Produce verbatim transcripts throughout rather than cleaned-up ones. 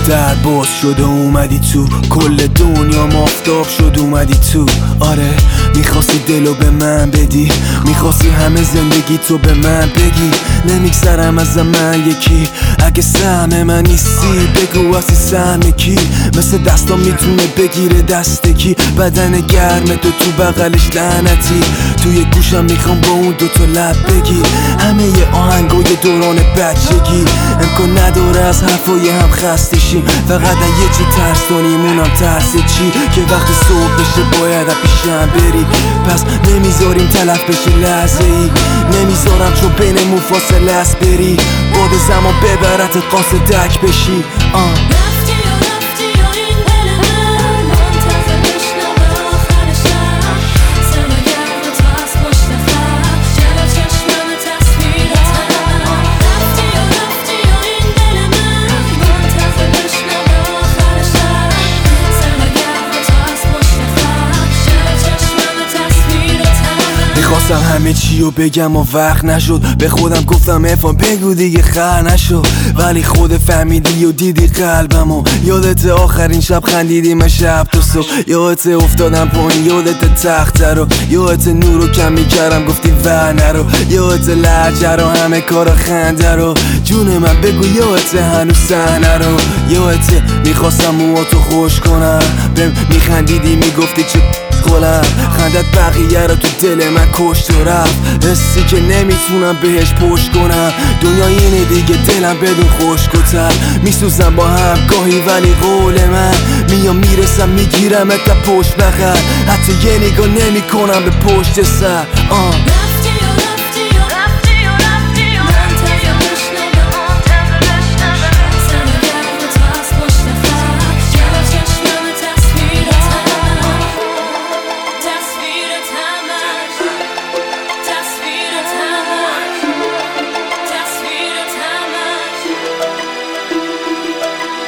در باز شد و اومدی تو، کل دنیا مافتاب شد اومدی تو. آره میخواستی دلو به من بدی، میخواستی همه زندگی تو به من بگی. نمیگذرم از من یکی، اگه سهم من نیستی بگو اصلی سهم کی. مثل دستام میتونه بگیره دست کی، بدن گرم تو تو بغلش لعنتی. توی گوشم میخوام با اون دوتا لب بگی همه ی آهنگای دوران بچگی. امکان نداره از حرفای هم خسته شیم، فقط یه چی ترس داریم اونم ترس چی، که وقتی صبح بشه باید پیشم بری. پس نمیذاریم تلف بشه لحظه ای، نمیذارم چون بینمون فاصله است بری. بعد زمان ببرت قاصدک بشی. آه میخواستم همه چی رو بگم و وقت نشد، به خودم گفتم افان بگو دیگه خر نشو. ولی خود فهمیدی و دیدی قلبم و یادت آخرین شب خندیدیم من شب تو صبح. یادت افتادم پایین، یادت تخت رو، یادت نور رو کم میکردم گفتی ور نرو. یادت لحجه رو، همه کارا خنده رو، جون من بگو یادت هنوز صحنه رو. یادت میخواستم موهاتو خوش کنم، بهم میخندیدی میگفتی چه خلم. خندت بقیه رو تو دل من کشت و رفت، حسی که نمیتونم بهش پشت کنم. دنیا اینه دیگه، دلم بدون خشک و تر، میسوزم با هم گاهی ولی قول من میام میرسم میگیرم تا پشت بخر. حتی یه نگاه نمی کنم به پشت سر. آه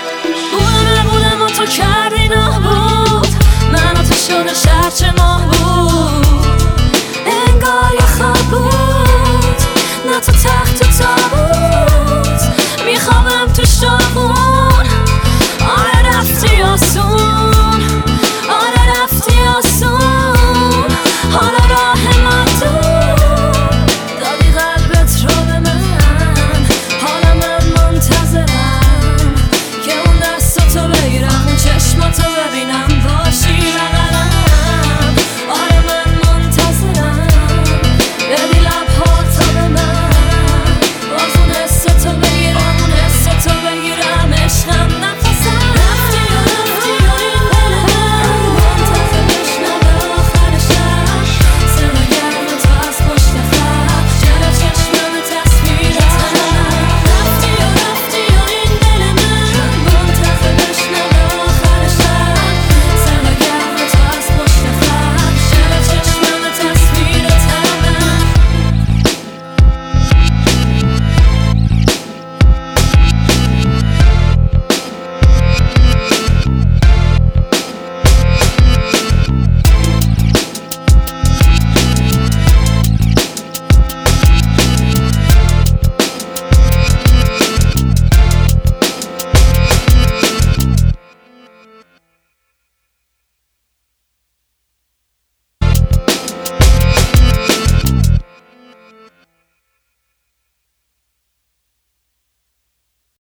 تو کردی نابود، من و تو شده شهر چه ماه بود.